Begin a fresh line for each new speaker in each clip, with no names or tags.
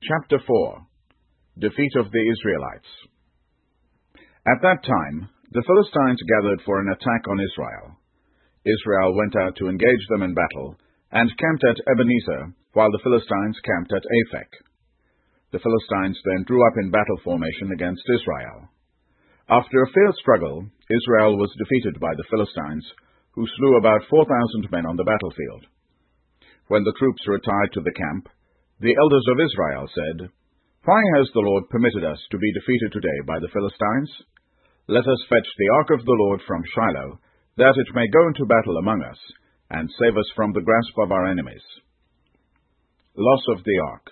Chapter 4. Defeat of the Israelites. At that time, the Philistines gathered for an attack on Israel. Israel went out to engage them in battle, and camped at Ebenezer, while the Philistines camped at Aphek. The Philistines then drew up in battle formation against Israel. After a fierce struggle, Israel was defeated by the Philistines, who slew about 4,000 men on the battlefield. When the troops retired to the camp, the elders of Israel said, "Why has the Lord permitted us to be defeated today by the Philistines? Let us fetch the ark of the Lord from Shiloh, that it may go into battle among us, and save us from the grasp of our enemies." Loss of the ark.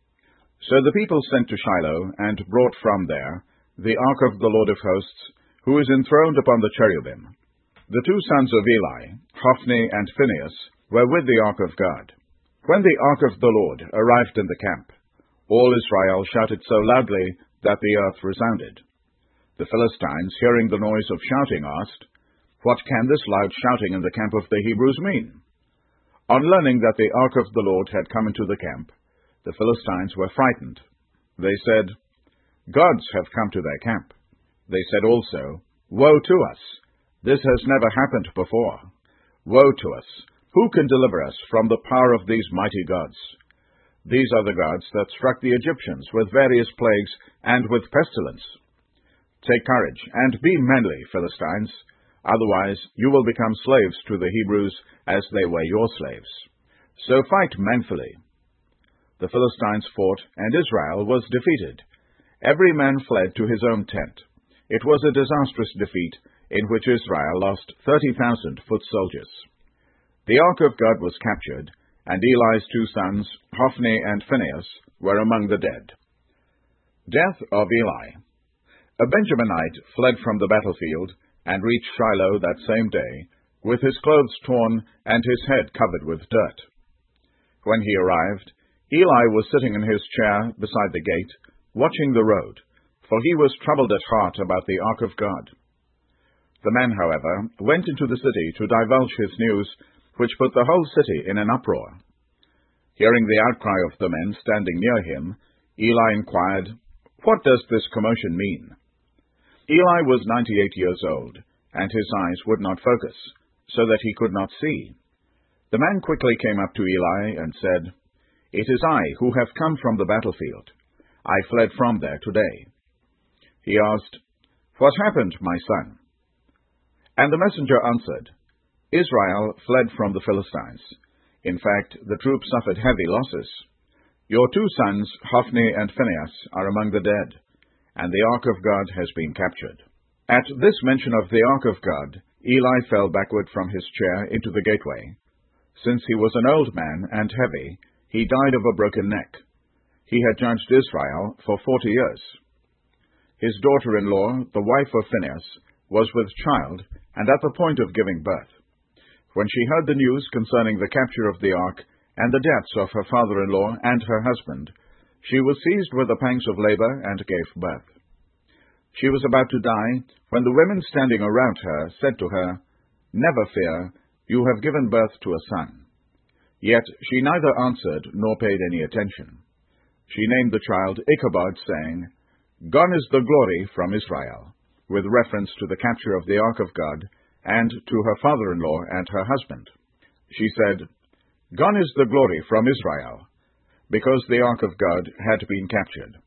So the people sent to Shiloh, and brought from there the ark of the Lord of hosts, who is enthroned upon the cherubim. The two sons of Eli, Hophni and Phinehas, were with the ark of God. When the ark of the Lord arrived in the camp, all Israel shouted so loudly that the earth resounded. The Philistines, hearing the noise of shouting, asked, "What can this loud shouting in the camp of the Hebrews mean?" On learning that the ark of the Lord had come into the camp, the Philistines were frightened. They said, "Gods have come to their camp." They said also, "Woe to us! This has never happened before. Woe to us! Who can deliver us from the power of these mighty gods? These are the gods that struck the Egyptians with various plagues and with pestilence. Take courage and be manly, Philistines, otherwise you will become slaves to the Hebrews as they were your slaves. So fight manfully." The Philistines fought, and Israel was defeated. Every man fled to his own tent. It was a disastrous defeat, in which Israel lost 30,000 foot soldiers. The ark of God was captured, and Eli's two sons, Hophni and Phinehas, were among the dead. Death of Eli. A Benjaminite fled from the battlefield, and reached Shiloh that same day, with his clothes torn and his head covered with dirt. When he arrived, Eli was sitting in his chair beside the gate, watching the road, for he was troubled at heart about the ark of God. The man, however, went into the city to divulge his news, which put the whole city in an uproar. Hearing the outcry of the men standing near him, Eli inquired, "What does this commotion mean?" Eli was 98 years old, and his eyes would not focus, so that he could not see. The man quickly came up to Eli and said, "It is I who have come from the battlefield. I fled from there today." He asked, "What happened, my son?" And the messenger answered, "Israel fled from the Philistines. In fact, the troops suffered heavy losses. Your two sons, Hophni and Phinehas, are among the dead, and the ark of God has been captured." At this mention of the ark of God, Eli fell backward from his chair into the gateway. Since he was an old man and heavy, he died of a broken neck. He had judged Israel for 40 years. His daughter-in-law, the wife of Phinehas, was with child and at the point of giving birth. When she heard the news concerning the capture of the ark and the deaths of her father-in-law and her husband, she was seized with the pangs of labor and gave birth. She was about to die when the women standing around her said to her, "Never fear, you have given birth to a son." Yet she neither answered nor paid any attention. She named the child Ichabod, saying, "Gone is the glory from Israel," with reference to the capture of the ark of God, and to her father-in-law and her husband. She said, "Gone is the glory from Israel," because the ark of God had been captured.